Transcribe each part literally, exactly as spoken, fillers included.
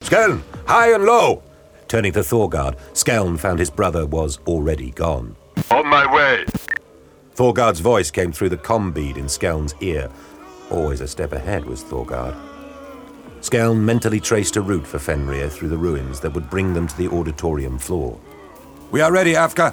Skeln, high and low! Turning to Thorgard, Skeln found his brother was already gone. On my way! Thorgard's voice came through the comm bead in Skeln's ear. Always a step ahead was Thorgard. Skeln mentally traced a route for Fenrir through the ruins that would bring them to the auditorium floor. We are ready, Afka!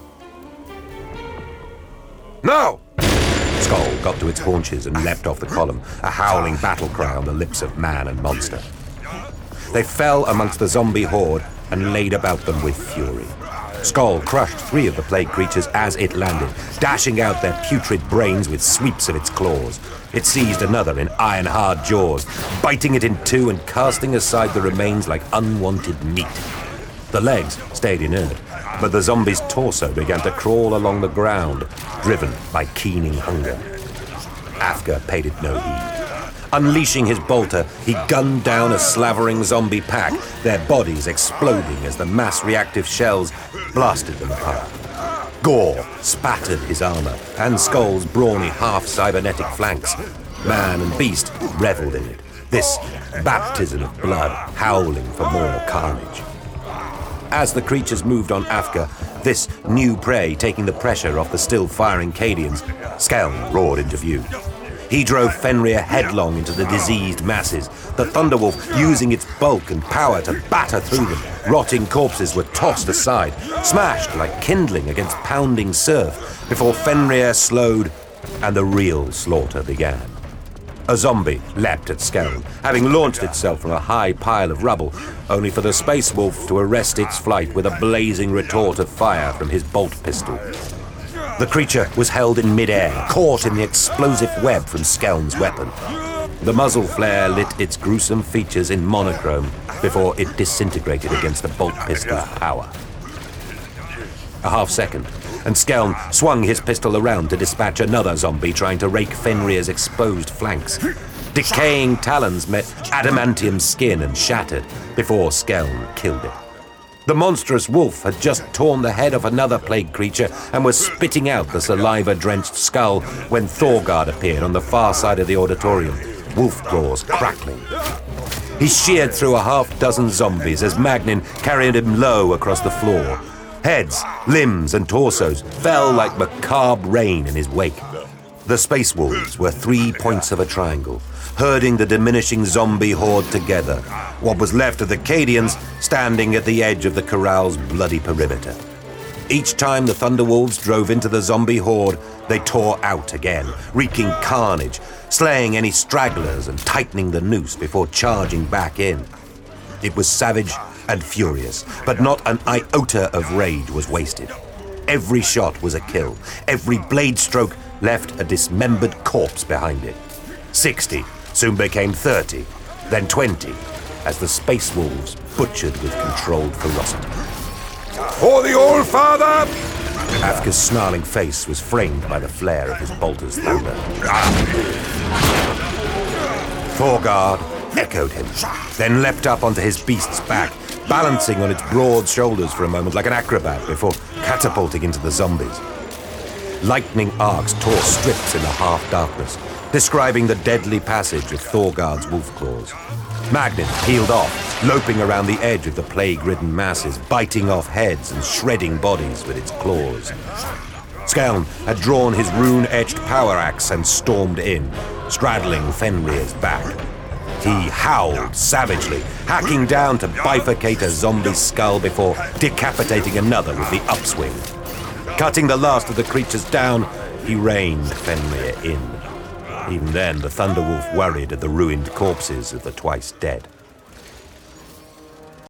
Now! Skull got to its haunches and leapt off the column, a howling battle cry on the lips of man and monster. They fell amongst the zombie horde and laid about them with fury. Skull crushed three of the plague creatures as it landed, dashing out their putrid brains with sweeps of its claws. It seized another in iron-hard jaws, biting it in two and casting aside the remains like unwanted meat. The legs stayed inert, but the zombie's torso began to crawl along the ground, driven by keening hunger. Afka paid it no heed. Unleashing his bolter, he gunned down a slavering zombie pack, their bodies exploding as the mass-reactive shells blasted them apart. Gore spattered his armor and Skull's brawny half-cybernetic flanks. Man and beast reveled in it, this baptism of blood howling for more carnage. As the creatures moved on Afka, this new prey taking the pressure off the still-firing Cadians, Skeln roared into view. He drove Fenrir headlong into the diseased masses, the Thunderwolf using its bulk and power to batter through them. Rotting corpses were tossed aside, smashed like kindling against pounding surf, before Fenrir slowed and the real slaughter began. A zombie leapt at Skeln, having launched itself from a high pile of rubble, only for the Space Wolf to arrest its flight with a blazing retort of fire from his bolt pistol. The creature was held in mid-air, caught in the explosive web from Skeln's weapon. The muzzle flare lit its gruesome features in monochrome before it disintegrated against the bolt pistol's power. A half second, and Skeln swung his pistol around to dispatch another zombie trying to rake Fenrir's exposed flanks. Decaying talons met adamantium skin and shattered before Skeln killed it. The monstrous wolf had just torn the head off another plague creature and was spitting out the saliva-drenched skull when Thorgard appeared on the far side of the auditorium, wolf claws crackling. He sheared through a half-dozen zombies as Magnin carried him low across the floor. Heads, limbs, and torsos fell like macabre rain in his wake. The Space Wolves were three points of a triangle, herding the diminishing zombie horde together, what was left of the Cadians standing at the edge of the corral's bloody perimeter. Each time the Thunderwolves drove into the zombie horde, they tore out again, wreaking carnage, slaying any stragglers and tightening the noose before charging back in. It was savage and furious, but not an iota of rage was wasted. Every shot was a kill. Every blade stroke left a dismembered corpse behind it. Sixty soon became thirty, then twenty, as the Space Wolves butchered with controlled ferocity. For the All-Father! Afka's snarling face was framed by the flare of his bolter's thunder. Thorgard echoed him, then leapt up onto his beast's back, balancing on its broad shoulders for a moment like an acrobat before catapulting into the zombies. Lightning arcs tore strips in the half-darkness, describing the deadly passage of Thorgard's wolf claws. Magnin peeled off, loping around the edge of the plague-ridden masses, biting off heads and shredding bodies with its claws. Skeln had drawn his rune-etched power axe and stormed in, straddling Fenrir's back. He howled savagely, hacking down to bifurcate a zombie's skull before decapitating another with the upswing. Cutting the last of the creatures down, he reined Fenrir in. Even then, the Thunderwolf worried at the ruined corpses of the twice dead.